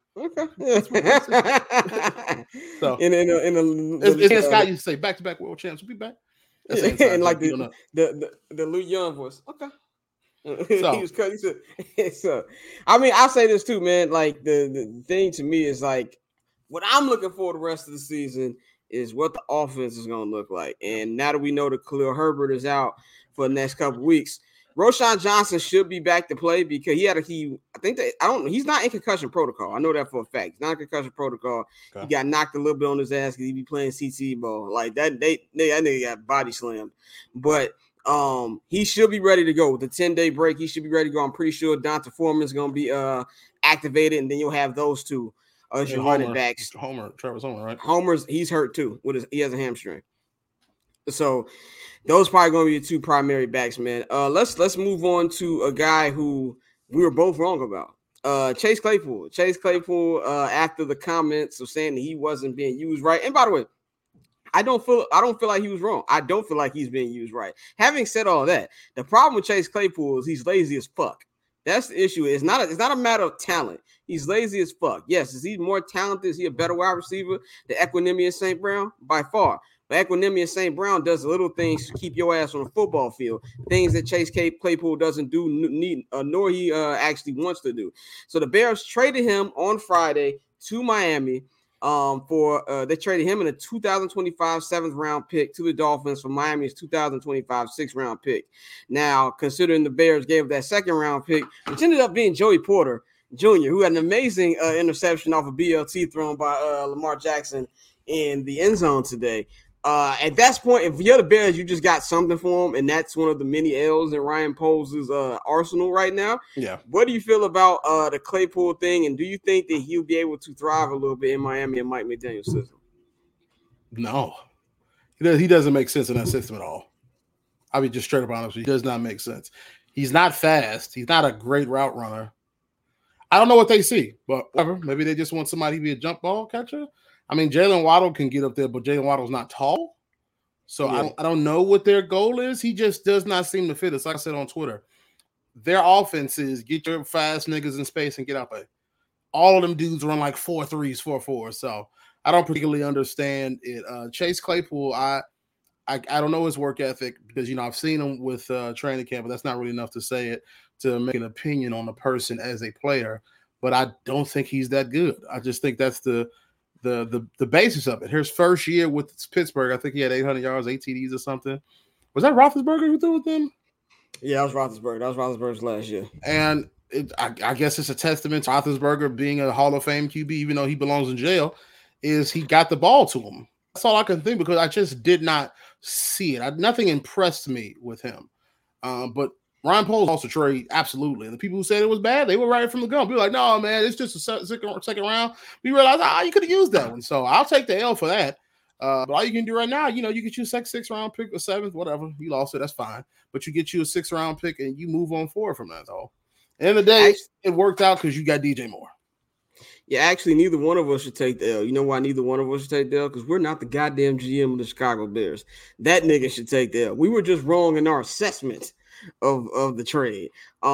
So in Scott used to say back-to-back world champs will be back. And like the Lou Young voice. Okay. So, he said, so I mean, I say this too, man. Like the thing to me is like what I'm looking for the rest of the season is what the offense is going to look like. And now that we know that Khalil Herbert is out for the next couple of weeks, Roschon Johnson should be back to play because he's not in concussion protocol. I know that for a fact. He's not in concussion protocol. Okay. He got knocked a little bit on his ass because he be playing CTE ball. Like that nigga got body slammed. But he should be ready to go. With the 10-day break, he should be ready to go. I'm pretty sure Donta Foreman is going to be activated, and then you'll have those two as your running backs. Travis Homer, right? He's hurt too. He has a hamstring. So those probably going to be the 2 primary backs, man. Let's move on to a guy who we were both wrong about. Chase Claypool. After the comments of saying that he wasn't being used right. And by the way, I don't feel like he was wrong. I don't feel like he's being used right. Having said all that, the problem with Chase Claypool is he's lazy as fuck. That's the issue. It's not a matter of talent. He's lazy as fuck. Yes, is he more talented? Is he a better wide receiver than Equanimeous St. Brown? By far. But Equanimeous St. Brown does little things to keep your ass on the football field, things that Chase Claypool doesn't do, nor he actually wants to do. So the Bears traded him on Friday to Miami. They traded him in a 2025 7th round pick to the Dolphins for Miami's 2025 6th round pick. Now, considering the Bears gave that 2nd round pick, which ended up being Joey Porter Jr., who had an amazing interception off a BLT thrown by Lamar Jackson in the end zone today. At that point, if you're the Bears, you just got something for him, and that's one of the many L's in Ryan Poles' arsenal right now. Yeah. What do you feel about the Claypool thing, and do you think that he'll be able to thrive a little bit in Miami and Mike McDaniel's system? No. He doesn't make sense in that system at all. I'll be just straight up honest with you. He does not make sense. He's not fast. He's not a great route runner. I don't know what they see, but whatever. Maybe they just want somebody to be a jump ball catcher. I mean, Jalen Waddle can get up there, but Jalen Waddle's not tall. So yeah. I don't know what their goal is. He just does not seem to fit us. Like I said on Twitter, their offense is get your fast niggas in space and get out there. All of them dudes run like 4.3s, 4.4s. So I don't particularly understand it. Chase Claypool, I don't know his work ethic because, I've seen him with training camp, but that's not really enough to say it, to make an opinion on the person as a player. But I don't think he's that good. I just think that's the basis of it. His first year with Pittsburgh, I think he had 800 yards, 8 TDs or something. Was that Roethlisberger who threw with them? Yeah, that was Roethlisberger. That was Roethlisberger's last year. And I guess it's a testament to Roethlisberger being a Hall of Fame QB, even though he belongs in jail, is he got the ball to him. That's all I can think because I just did not see it. Nothing impressed me with him. But Ryan Poles also trade, absolutely. And the people who said it was bad, they were right from the gun. People were like, no, man, it's just a second round. We realized, you could have used that one. So I'll take the L for that. But all you can do right now, you get you a 6th round pick or 7th, whatever. You lost it, that's fine. But you get you a 6th round pick and you move on forward from that, though. End of the day, it worked out because you got DJ Moore. Yeah, actually, neither one of us should take the L. You know why neither one of us should take the L? Because we're not the goddamn GM of the Chicago Bears. That nigga should take the L. We were just wrong in our assessment of the trade.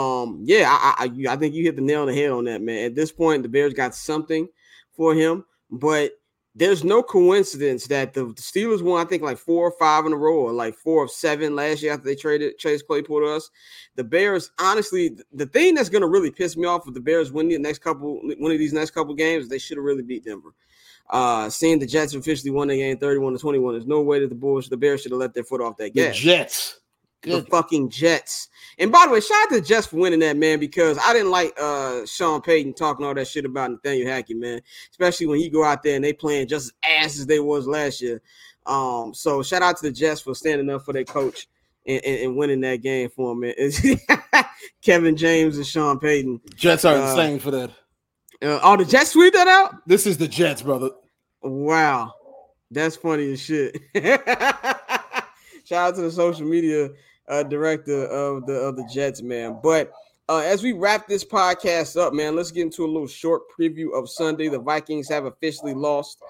I think you hit the nail on the head on that, man. At this point, the Bears got something for him, but there's no coincidence that the Steelers won, I think, like 4 or 5 in a row, or like 4 of 7 last year after they traded Chase Claypool to us. The Bears, honestly, the thing that's going to really piss me off if the Bears win one of these next couple games, they should have really beat Denver. Seeing the Jets officially won the game 31-21, there's no way that the Bears should have let their foot off that gas. The Jets. The fucking Jets. And by the way, shout out to the Jets for winning that, man, because I didn't like Sean Payton talking all that shit about Nathaniel Hackett, man, especially when he go out there and they playing just as ass as they was last year. So shout out to the Jets for standing up for their coach and winning that game for him, man. Kevin James and Sean Payton. Jets are insane for that. The Jets tweet that out? This is the Jets, brother. Wow. That's funny as shit. Shout out to the social media director of the Jets, man. But as we wrap this podcast up, man, let's get into a little short preview of Sunday. The Vikings have officially lost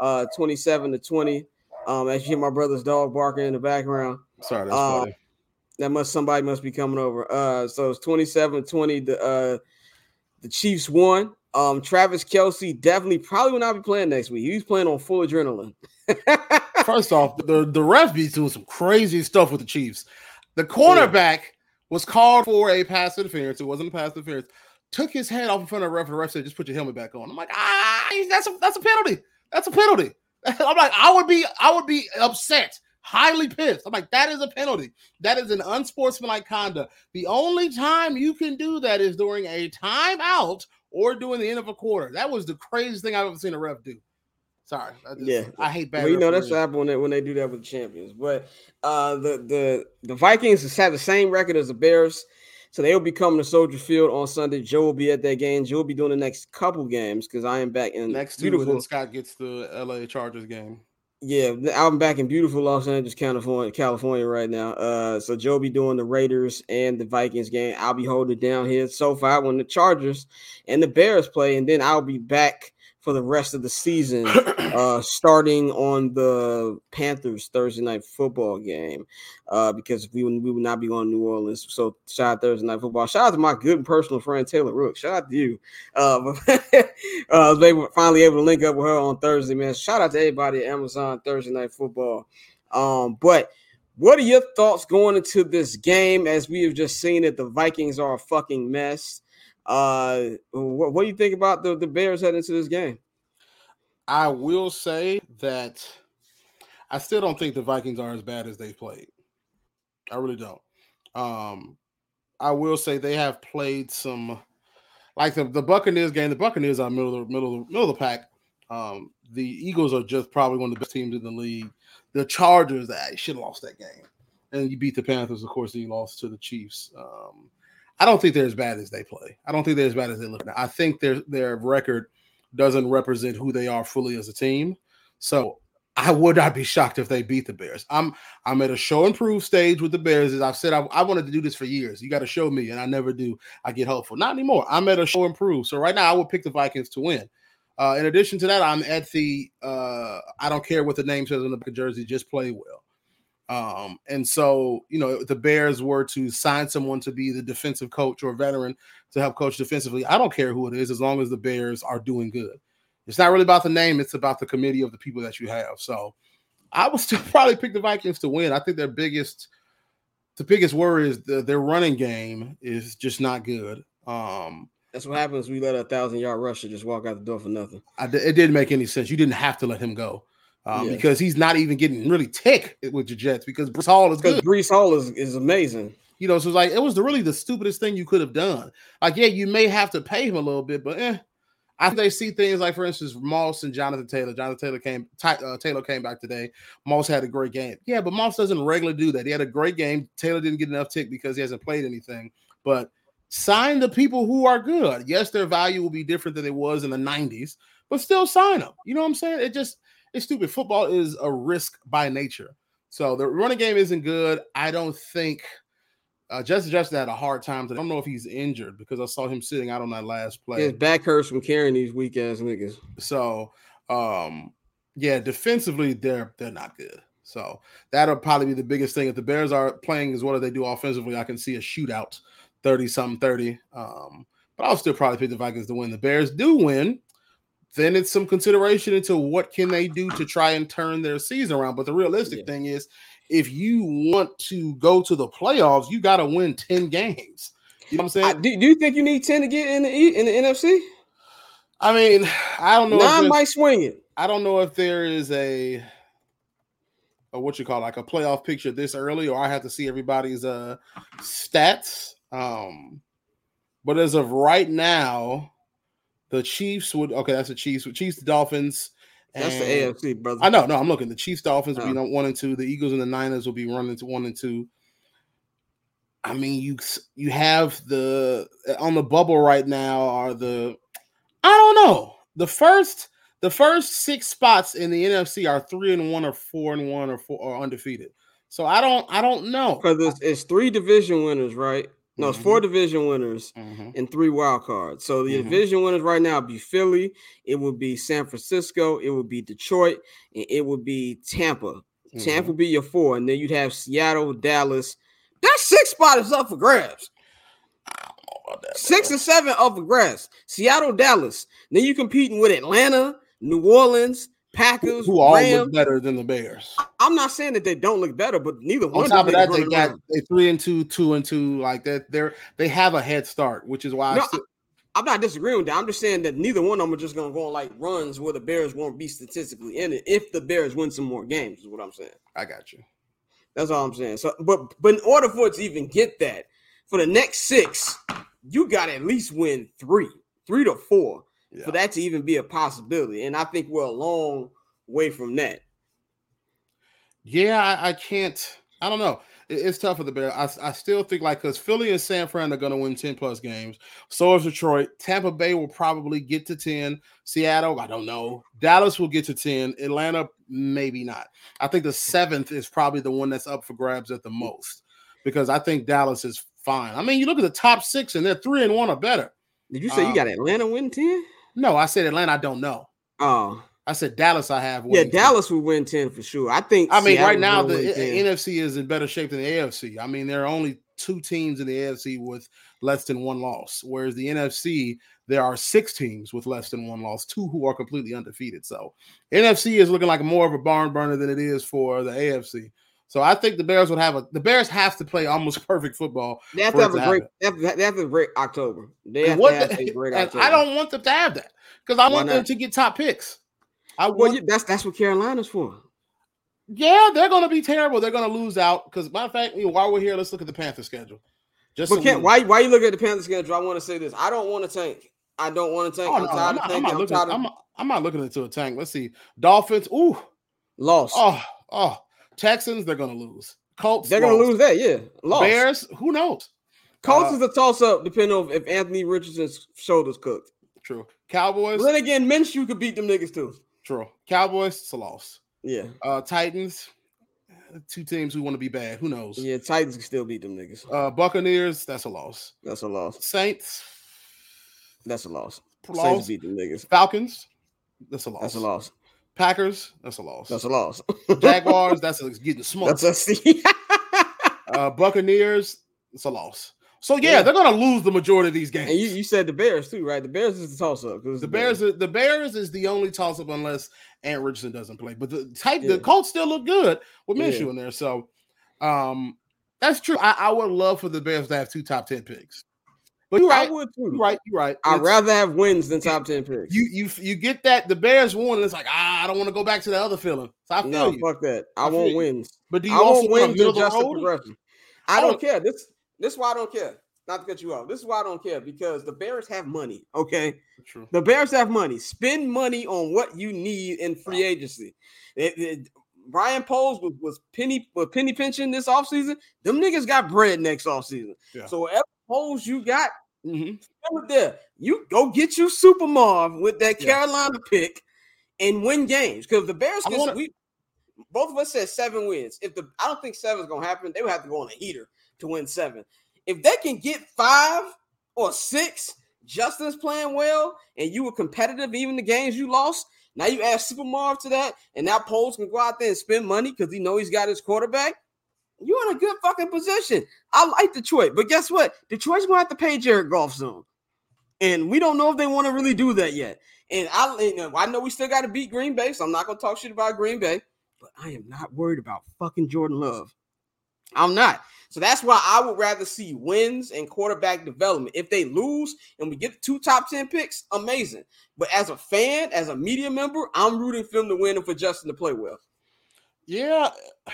27-20. As you hear my brother's dog barking in the background. Sorry, that's funny. Somebody must be coming over. So it's 27-20. The Chiefs won. Travis Kelce definitely probably will not be playing next week. He's playing on full adrenaline. First off, the ref be doing some crazy stuff with the Chiefs. The cornerback was called for a pass interference. It wasn't a pass interference. Took his head off in front of the ref, and the ref said, just put your helmet back on. I'm like, that's a penalty. That's a penalty. I'm like, I would be upset, highly pissed. I'm like, that is a penalty. That is an unsportsmanlike conduct. The only time you can do that is during a timeout or during the end of a quarter. That was the craziest thing I've ever seen a ref do. Sorry. I hate bad. Well, that's what happens when they do that with the champions. But the Vikings have the same record as the Bears, so they'll be coming to Soldier Field on Sunday. Joe will be at that game. Joe will be doing the next couple games because I am back in next beautiful. When Scott gets the LA Chargers game. Yeah, I'm back in beautiful Los Angeles, California right now. So Joe will be doing the Raiders and the Vikings game. I'll be holding it down here at SoFi when the Chargers and the Bears play, and then I'll be back for the rest of the season, starting on the Panthers Thursday night football game, because we would not be going to New Orleans. So shout out Thursday night football. Shout out to my good and personal friend Taylor Rook. Shout out to you. They were finally able to link up with her on Thursday, man. Shout out to everybody at Amazon Thursday night football. But what are your thoughts going into this game? As we have just seen it, the Vikings are a fucking mess. What do you think about the Bears heading into this game? I will say that I still don't think the Vikings are as bad as they've played. I really don't. I will say they have played some, like the Buccaneers game. The Buccaneers are middle of the pack. The Eagles are just probably one of the best teams in the league. The Chargers, you should have lost that game. And you beat the Panthers, of course, and you lost to the Chiefs. I don't think they're as bad as they play. I don't think they're as bad as they look now. I think their record doesn't represent who they are fully as a team. So I would not be shocked if they beat the Bears. I'm at a show and prove stage with the Bears. As I've said, I wanted to do this for years. You got to show me, and I never do. I get hopeful. Not anymore. I'm at a show and prove. So right now I would pick the Vikings to win. In addition to that, I'm at the I don't care what the name says on the jersey, just play well. And so, if the Bears were to sign someone to be the defensive coach or veteran to help coach defensively, I don't care who it is, as long as the Bears are doing good. It's not really about the name. It's about the committee of the people that you have. So I would still probably pick the Vikings to win. I think the biggest worry is their running game is just not good. That's what happens. We let a 1,000-yard rusher just walk out the door for nothing. It didn't make any sense. You didn't have to let him go. Because he's not even getting really tick with the Jets because Breece Hall is good. Breece Hall is amazing. So it's like it was really the stupidest thing you could have done. Like, yeah, you may have to pay him a little bit, but I think they see things like, for instance, Moss and Jonathan Taylor. Taylor came back today. Moss had a great game. Yeah, but Moss doesn't regularly do that. He had a great game. Taylor didn't get enough tick because he hasn't played anything. But sign the people who are good. Yes, their value will be different than it was in the 90s, but still sign them. You know what I'm saying? It's stupid. Football is a risk by nature. So the running game isn't good. I don't think Justin Jefferson had a hard time. I don't know if he's injured because I saw him sitting out on that last play. His back hurts from carrying these weak ass niggas. So, defensively they're not good. So that'll probably be the biggest thing. If the Bears are playing as well as they do offensively, I can see a shootout, 30-30. But I'll still probably pick the Vikings to win. The Bears do win. Then it's some consideration into what can they do to try and turn their season around. But the realistic thing is, if you want to go to the playoffs, you got to win 10 games. You know what I'm saying? Do you think you need 10 to get in the NFC? I mean, I don't know. 9 might swing it. I don't know if there is a what you call like a playoff picture this early, or I have to see everybody's stats. But as of right now, the Chiefs would that's the Chiefs. Chiefs, the Dolphins. That's the AFC, brother. I know. No, I'm looking. The Chiefs, Dolphins will be 1 and 2. The Eagles and the Niners will be running to 1 and 2. I mean, you have on the bubble right now are I don't know. The first 6 spots in the NFC are 3-1 or 4-1 or undefeated. So I don't know. Because it's 3 division winners, right? No, it's 4 division winners and 3 wild cards. So the division winners right now would be Philly, it would be San Francisco, it would be Detroit, and it would be Tampa. Tampa would be your 4, and then you'd have Seattle, Dallas. That 6th spot is up for grabs. I don't know about that. 6 and 7 up for grabs. Seattle, Dallas. Then you're competing with Atlanta, New Orleans, Packers, who all look better than the Bears. I'm not saying that they don't look better, but neither one. On top of that, they 3-2, 2-2, like that. They have a head start, which is why I'm not disagreeing with that. I'm just saying that neither one of them are just going to go on like runs where the Bears won't be statistically in it if the Bears win some more games. Is what I'm saying. I got you. That's all I'm saying. So, but in order for it to even get that, for the next 6, you got to at least win 3 to 4. Yeah. For that to even be a possibility. And I think we're a long way from that. Yeah, I can't. I don't know. It's tough for the Bears. I still think because Philly and San Fran are going to win 10+ games. So is Detroit. Tampa Bay will probably get to 10. Seattle, I don't know. Dallas will get to 10. Atlanta, maybe not. I think the 7th is probably the one that's up for grabs at the most because I think Dallas is fine. I mean, you look at the top 6 and they're 3-1 or better. Did you say you got Atlanta win 10? No, I said Atlanta. I don't know. Oh, I said Dallas. I have yeah, winning Dallas would win 10 for sure. I think. I mean, Seattle right now will the win 10. NFC is in better shape than the AFC. I mean, there are only 2 teams in the AFC with less than 1 loss, whereas the NFC there are 6 teams with less than 1 loss, 2 who are completely undefeated. So NFC is looking like more of a barn burner than it is for the AFC. So I think the Bears the Bears have to play almost perfect football. They have to have a great. They have a great October. They have to have a great October. I don't want them to have that because I want them to get top picks. That's what Carolina's for. Yeah, they're going to be terrible. They're going to lose out because, matter of fact, while we're here, let's look at the Panthers schedule. Why you look at the Panthers schedule? I want to say this. I don't want to tank. I don't want to tank. I'm not looking into a tank. Let's see. Dolphins. Ooh, lost. Oh. Texans. They're going to lose. Colts. They're going to lose that. Yeah. Lost. Bears. Who knows? Colts is a toss up depending on if Anthony Richardson's shoulders cooked. True. Cowboys. But then again, Minshew could beat them niggas too. True. Cowboys. It's a loss. Yeah. Titans. 2 teams who want to be bad. Who knows? Yeah, Titans can still beat them niggas. Buccaneers, that's a loss. That's a loss. Saints, that's a loss. Saints beat them niggas. Falcons, that's a loss. That's a loss. Packers, that's a loss. That's a loss. Jaguars, that's getting smoked. That's a Buccaneers, it's a loss. So yeah, they're gonna lose the majority of these games. And you said the Bears too, right? The Bears is the toss up. The Bears is the only toss up unless Ant Richardson doesn't play. But the Colts still look good with Minshew in there. So that's true. I would love for the Bears to have 2 top 10 picks. But you're right. I would too. You're right. I'd rather have wins than top 10 picks. You get that the Bears won, and it's like I don't want to go back to the other feeling. So I feel you. Fuck that. I want wins. But do you also want middle of the road? I don't care. This is why I don't care. Not to cut you off. This is why I don't care because the Bears have money. Okay, true. The Bears have money. Spend money on what you need in free agency. Brian Poles was penny pinching this offseason. Them niggas got bread next offseason. Yeah. So whatever Poles you got, there, you go get you Super Marv with that Carolina pick and win games because the Bears. Both of us said 7 wins. I don't think 7 is gonna happen. They would have to go on a heater to win 7. If they can get 5 or 6, Justin's playing well, and you were competitive even the games you lost. Now you add Super Marv to that, and now Poles can go out there and spend money because he knows he's got his quarterback. You're in a good fucking position. I like Detroit, but guess what? Detroit's going to have to pay Jared Goff soon. And we don't know if they want to really do that yet. And I know we still got to beat Green Bay, so I'm not going to talk shit about Green Bay, but I am not worried about fucking Jordan Love. I'm not. So that's why I would rather see wins and quarterback development. If they lose and we get 2 top 10 picks, amazing. But as a fan, as a media member, I'm rooting for them to win and for Justin to play well. Yeah.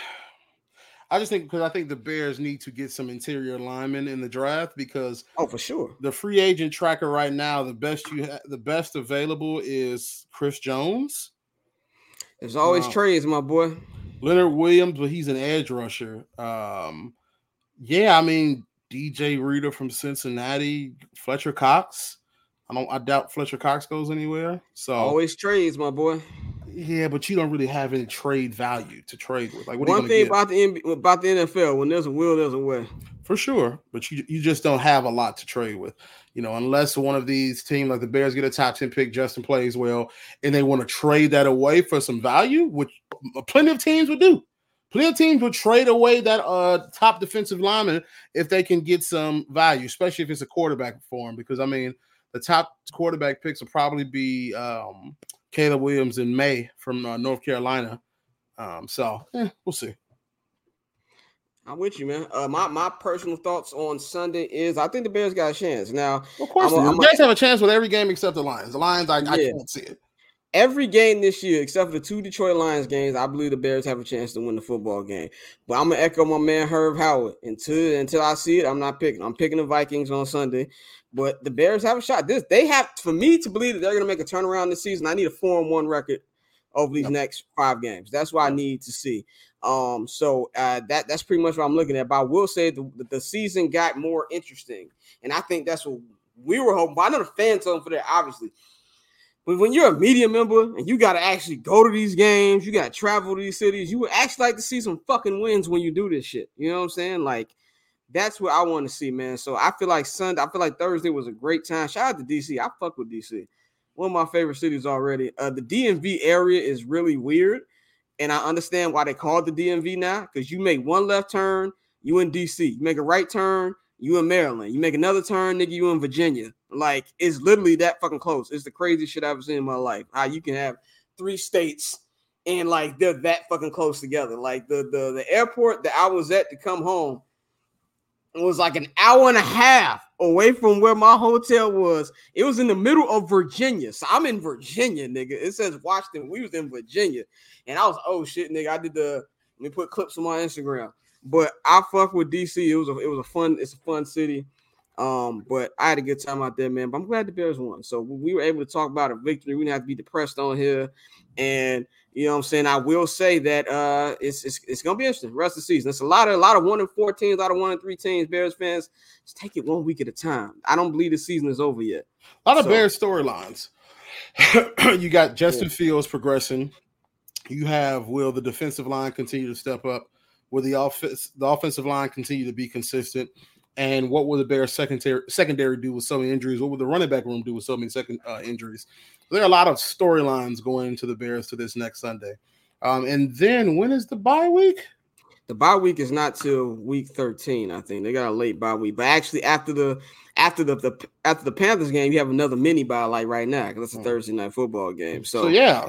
I just think because I think the Bears need to get some interior linemen in the draft because for sure. The free agent tracker right now, the best available is Chris Jones. There's always trades, my boy. Leonard Williams, but he's an edge rusher. Yeah, I mean DJ Reader from Cincinnati, Fletcher Cox. I doubt Fletcher Cox goes anywhere. So always trades, my boy. Yeah, but you don't really have any trade value to trade with. Like, one thing about the NFL, when there's a will, there's a way. For sure, but you just don't have a lot to trade with, unless one of these teams like the Bears get a top 10 pick, Justin plays well, and they want to trade that away for some value, which plenty of teams would do. Plenty of teams would trade away that top defensive lineman if they can get some value, especially if it's a quarterback for him. Because, I mean, the top quarterback picks will probably be Caleb Williams in May from North Carolina. We'll see. I'm with you, man. My personal thoughts on Sunday is I think the Bears got a chance. Now, of course, the Bears have a chance with every game except the Lions. The Lions, I can't see it. Every game this year, except for the 2 Detroit Lions games, I believe the Bears have a chance to win the football game. But I'm gonna echo my man Herb Howard. Until I see it, I'm not picking. I'm picking the Vikings on Sunday. But the Bears have a shot. They have, for me to believe that they're gonna make a turnaround this season, I need a 4-1 record over these next 5 games. That's what I need to see. That's pretty much what I'm looking at. But I will say the season got more interesting, and I think that's what we were hoping. But I know the fans hoping for that, obviously. But when you're a media member and you got to actually go to these games, you got to travel to these cities, you would actually like to see some fucking wins when you do this shit. You know what I'm saying? Like, that's what I want to see, man. So I feel like Thursday was a great time. Shout out to DC. I fuck with DC. one of my favorite cities already. The DMV area is really weird, and I understand why they call it the DMV now, because you make one left turn, you in DC. You make a right turn, you in Maryland. You make another turn, nigga, you in Virginia. Like, it's literally that fucking close. It's the craziest shit I've ever seen in my life. How you can have 3 states and like they're that fucking close together. Like the airport that I was at to come home was like an hour and a half away from where my hotel was. It was in the middle of Virginia. So I'm in Virginia, nigga. It says Washington. We was in Virginia. And I was, oh shit, nigga. Let me put clips on my Instagram. But I fuck with DC. It's a fun city. But I had a good time out there, man. But I'm glad the Bears won. So we were able to talk about a victory. We didn't have to be depressed on here. And you know what I'm saying? I will say that it's gonna be interesting the rest of the season. It's a lot of 1-4 teams, a lot of 1-3 teams. Bears fans, just take it 1 week at a time. I don't believe the season is over yet. A lot of Bears storylines. You got Justin Fields progressing. You have will the defensive line continue to step up? Will the offensive line continue to be consistent? And what will the Bears secondary do with so many injuries? What will the running back room do with so many injuries? There are a lot of storylines going into the Bears to this next Sunday. And then when is the bye week? The bye week is not till week 13, I think. They got a late bye week. But actually after the Panthers game, you have another mini bye like right now, because it's a Thursday night football game. So yeah.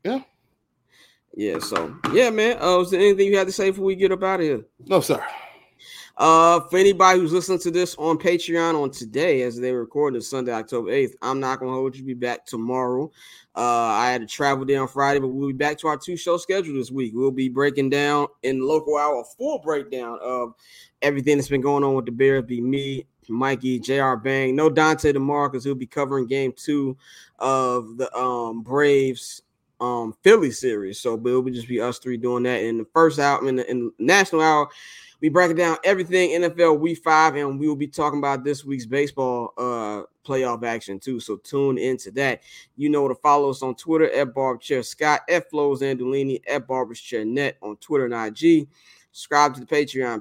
Yeah, so yeah, man. Is there anything you had to say before we get up out of here? No, sir. For anybody who's listening to this on Patreon on today, as they record this Sunday, October 8th, I'm not going to hold you. Be back tomorrow. I had to travel there on Friday, but we'll be back to our 2-show schedule this week. We'll be breaking down in local hour a full breakdown of everything that's been going on with the Bears. Be me, Mikey, JR Bang. No Dante tomorrow because he'll be covering game 2 of the Braves Philly series. So it'll just be us 3 doing that. In the first hour, in the national hour, we break down everything NFL Week 5, and we will be talking about this week's baseball playoff action too. So tune into that. You know to follow us on Twitter at BarberChairScott, at FlowZandolini, at BarbersChairNet on Twitter and IG. Subscribe to the Patreon,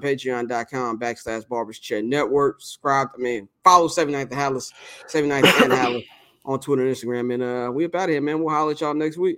patreon.com/BarbersChairNetwork. Follow 79th The Hallis, 79th and Hallis on Twitter and Instagram. And we up out of here, man. We'll holler at y'all next week.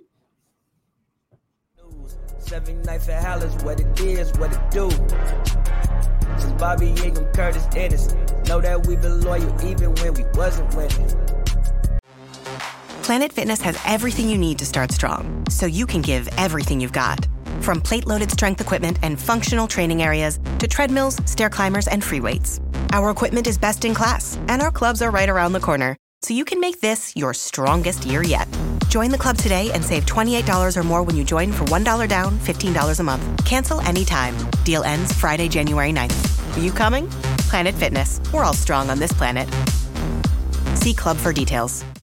79th and Hallis, what it is, what it do. Since Bobby Ingram, Curtis Ennis, know that we've been loyal even when we wasn't winning. Planet Fitness has everything you need to start strong, so you can give everything you've got. From plate-loaded strength equipment and functional training areas to treadmills, stair climbers, and free weights. Our equipment is best in class, and our clubs are right around the corner, so you can make this your strongest year yet. Join the club today and save $28 or more when you join for $1 down, $15 a month. Cancel anytime. Deal ends Friday, January 9th. Are you coming? Planet Fitness. We're all strong on this planet. See club for details.